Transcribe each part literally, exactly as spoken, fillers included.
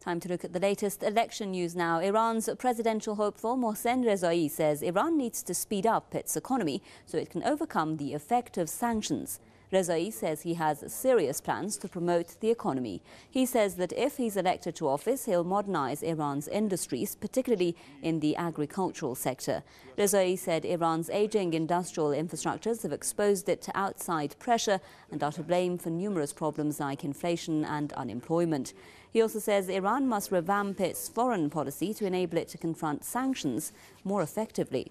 Time to look at the latest election news now. Iran's presidential hopeful Mohsen Rezai says Iran needs to speed up its economy so it can overcome the effect of sanctions. Rezai says he has serious plans to promote the economy. He says that if he's elected to office, he'll modernize Iran's industries, particularly in the agricultural sector. Rezai said Iran's aging industrial infrastructures have exposed it to outside pressure and are to blame for numerous problems like inflation and unemployment. He also says Iran must revamp its foreign policy to enable it to confront sanctions more effectively.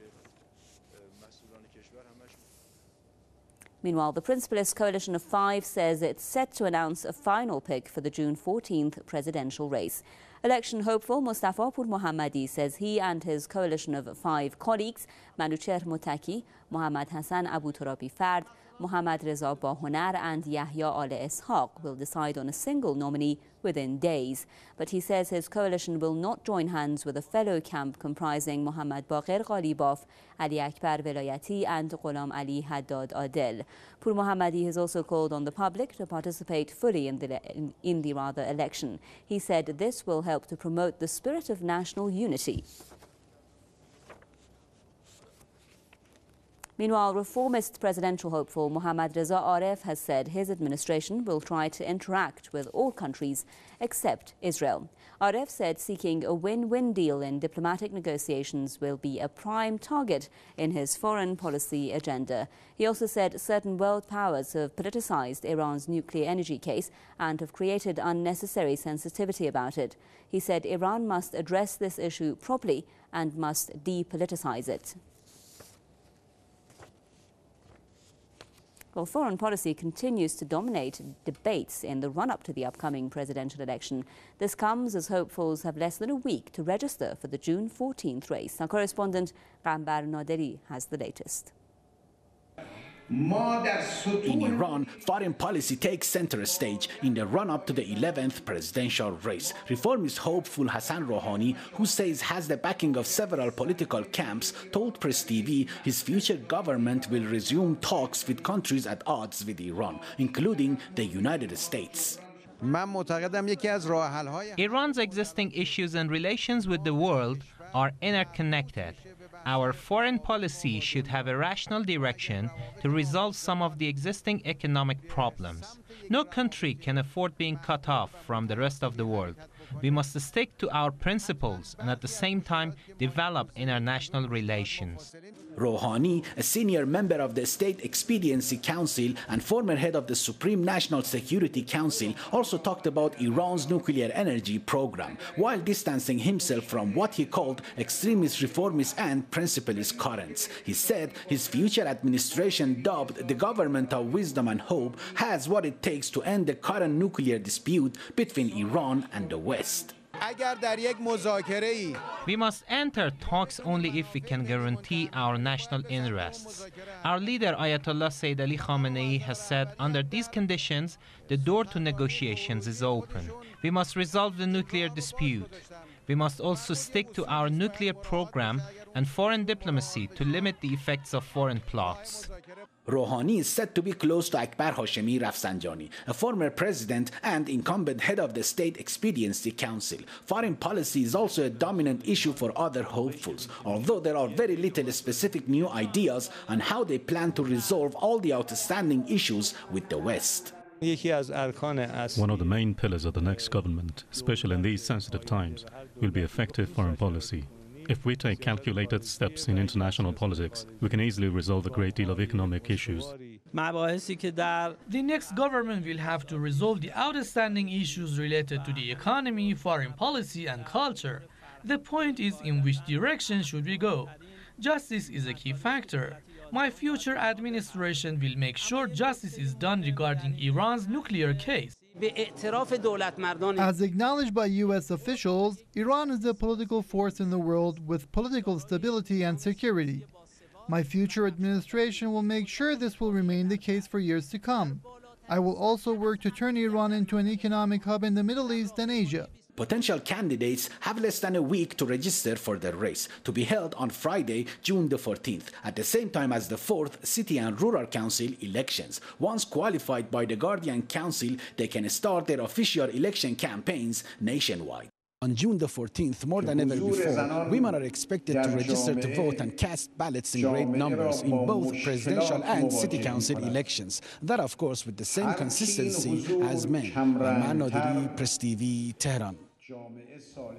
Meanwhile, the Principalist Coalition of Five says it's set to announce a final pick for the June fourteenth presidential race. Election hopeful Mustafa Pur Mohammadi says he and his coalition of five colleagues, Manucher Motaki, Mohammad Hassan Abu Turabi Fard, Mohammad Reza Bahonar and Yahya Ale Ishaq, will decide on a single nominee within days. But he says his coalition will not join hands with a fellow camp comprising Mohammad Baqir Ghalibaf, Ali Akbar Velayati and Ghulam Ali Haddad Adel. Pur Mohammadi has also called on the public to participate fully in the, in, in the rather election. He said this will help to promote the spirit of national unity. Meanwhile, reformist presidential hopeful Mohammad Reza Aref has said his administration will try to interact with all countries except Israel. Aref said seeking a win-win deal in diplomatic negotiations will be a prime target in his foreign policy agenda. He also said certain world powers have politicized Iran's nuclear energy case and have created unnecessary sensitivity about it. He said Iran must address this issue properly and must depoliticize it. Well, foreign policy continues to dominate debates in the run-up to the upcoming presidential election. This comes as hopefuls have less than a week to register for the June fourteenth race. Our correspondent Qambar Naderi has the latest. In Iran, foreign policy takes center stage in the run-up to the eleventh presidential race. Reformist hopeful Hassan Rouhani, who says has the backing of several political camps, told Press T V his future government will resume talks with countries at odds with Iran, including the United States. Iran's existing issues and relations with the world are interconnected. Our foreign policy should have a rational direction to resolve some of the existing economic problems. No country can afford being cut off from the rest of the world. We must stick to our principles and at the same time develop international relations. Rouhani, a senior member of the State Expediency Council and former head of the Supreme National Security Council, also talked about Iran's nuclear energy program, while distancing himself from what he called extremist, reformist and principalist currents. He said his future administration, dubbed the government of wisdom and hope, has what it takes to end the current nuclear dispute between Iran and the West. We must enter talks only if we can guarantee our national interests. Our leader Ayatollah Sayyid Ali Khamenei has said under these conditions the door to negotiations is open. We must resolve the nuclear dispute. We must also stick to our nuclear program and foreign diplomacy to limit the effects of foreign plots. Rouhani is said to be close to Akbar Hashemi Rafsanjani, a former president and incumbent head of the State Expediency Council. Foreign policy is also a dominant issue for other hopefuls, although there are very little specific new ideas on how they plan to resolve all the outstanding issues with the West. One of the main pillars of the next government, especially in these sensitive times, will be effective foreign policy. If we take calculated steps in international politics, we can easily resolve a great deal of economic issues. The next government will have to resolve the outstanding issues related to the economy, foreign policy and culture. The point is, in which direction should we go? Justice is a key factor. My future administration will make sure justice is done regarding Iran's nuclear case. As acknowledged by U S officials, Iran is a political force in the world with political stability and security. My future administration will make sure this will remain the case for years to come. I will also work to turn Iran into an economic hub in the Middle East and Asia. Potential candidates have less than a week to register for the race, to be held on Friday, June the fourteenth, at the same time as the fourth City and Rural Council elections. Once qualified by the Guardian Council, they can start their official election campaigns nationwide. On June the fourteenth, more than ever before, women are expected to register to vote and cast ballots in great numbers in both presidential and city council elections. That, of course, with the same consistency as men. Rahman Nadiri, Press T V, Tehran.